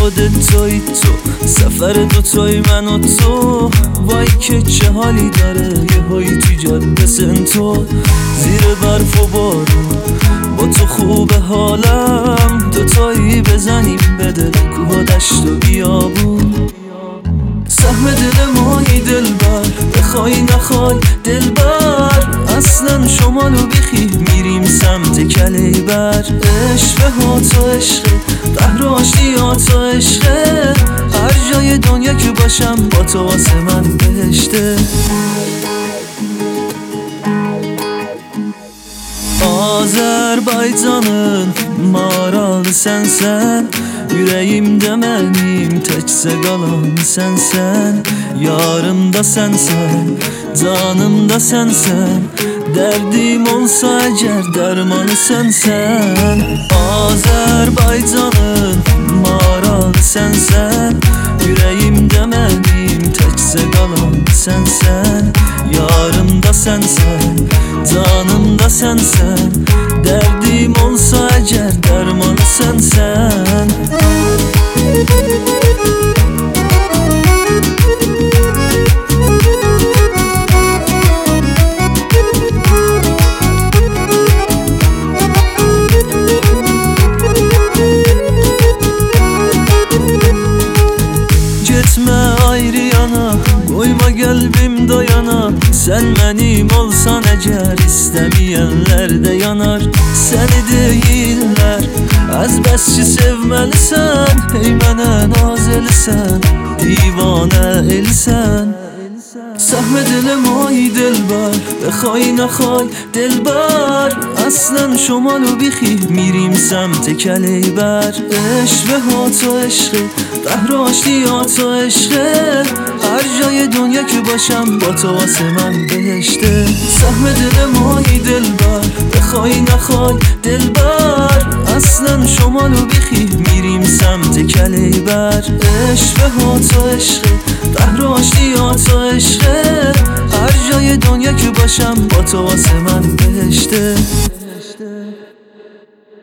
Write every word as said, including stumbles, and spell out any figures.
خودت توی تو، سفر دوتای من و تو. وای که چه حالی داره یه هایی تو جاده سنتو، زیر برف و بارون با تو خوب حالم. دوتایی بزنیم به دل کوه و دشت و بیابون. سهم دل مایی دلبر، بخوای نخوای دلبر، اصلا شمالو بیخی میریم سمت کلیبر. عشق ها تو عشقه، قهر و آشتی ها تو عشقه، هر جای دنیا که باشم با تو واسه من بهشته. Azerbaycanın maralı sensen, yüreğimde benim tekse kalan sensen. Yarımda sensen, canımda sensen, derdim olsa eğer dermanı sensen. Azerbaycanın maralı sensen, yüreğimde benim tekse kalan sensen. Yarımda sensen, canımda sensen, derdim olsa eğer dermanı sensen. Gitme ayrı yana, koyma kalbim dayana. Sen benim olsan eğer istemeyenler de yanar. Seni değiller ezbesçi sevmelisən, hey mənə naz elisən, divanə elisən. سهم دل مایی دلبر، بخوای نخوای دلبر، اصلا شمالو بیخی میریم سمت کلیبر. عشق ها تو عشقه، قهر و آشتی ها تو عشقه، هر جای دنیا که باشم با تو واسه من بهشته. سهم دل مایی دلبر، بخوای نخوای دلبر، اصلا شمالو بیخی میریم سمت کلیبر. عشق ها تو عشقه، قهر و آشتی ها تو عشقه، هر جای دنیا که باشم با تو واسه من بهشته.